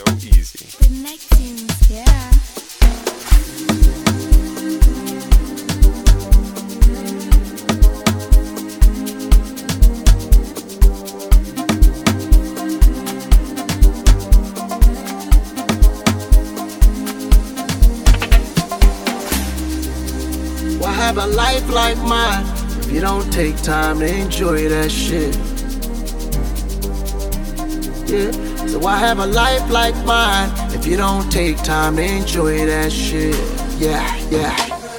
so easy. Connections, yeah. Why have a life like mine if you don't take time to enjoy that shit? Yeah. So why have a life like mine if you don't take time to enjoy that shit? Yeah, yeah.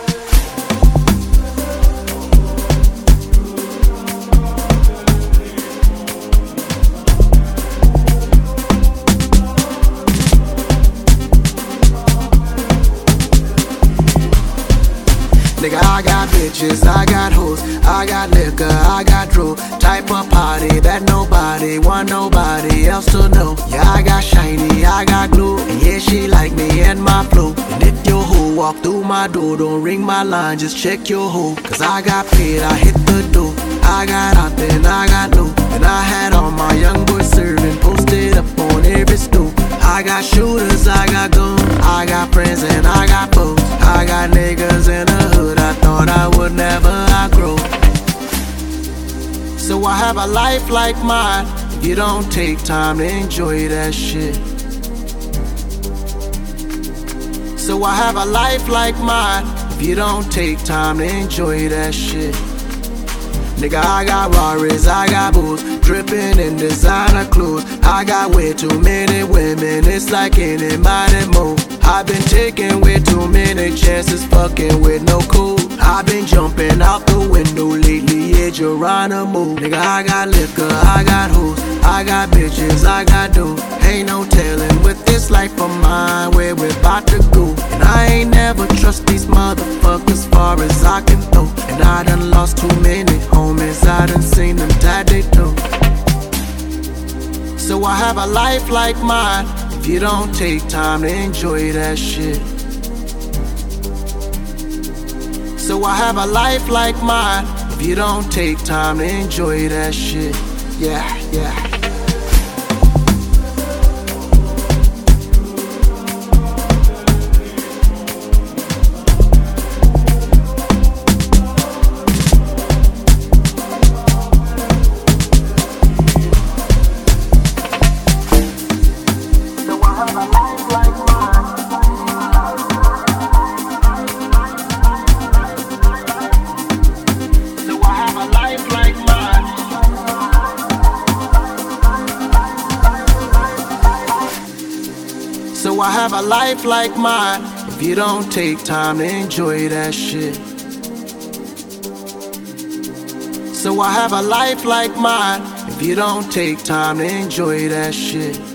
Nigga, I got bitches, I got hoes, I got liquor, I got drool. Type of party that nobody want nobody else to know. Yeah, I got shiny, I got glue, and yeah, she like me and my flow. And if your hoe walk through my door, don't ring my line, just check your hoe. Cause I got paid, I hit the door. I got out then I got low. And I had all my young boys serving, posted up on every stoop. I got shooters, I got guns, I got friends and I got foes. I got niggas in the hood I thought I would never outgrow. So I have a life like mine if you don't take time to enjoy that shit. So I have a life like mine if you don't take time to enjoy that shit. Nigga, I got Rarries, I got booze, dripping in designer clothes. I got way too many women, it's like anybody move. I've been taking way too many chances, fucking with no code. I've been jumping out the window lately, yeah, Geronimo. Nigga, I got liquor, I got hoes, I got bitches, I got dough. Ain't no telling with this life of mine where we're about to go. And I ain't never trust these motherfuckers far as I can throw. And I done lost too many homies, I done seen them die they do. So I have a life like mine if you don't take time to enjoy that shit. So I have a life like mine if you don't take time to enjoy that shit. Yeah, yeah. So I have a life like mine if you don't take time to enjoy that shit. So I have a life like mine if you don't take time to enjoy that shit.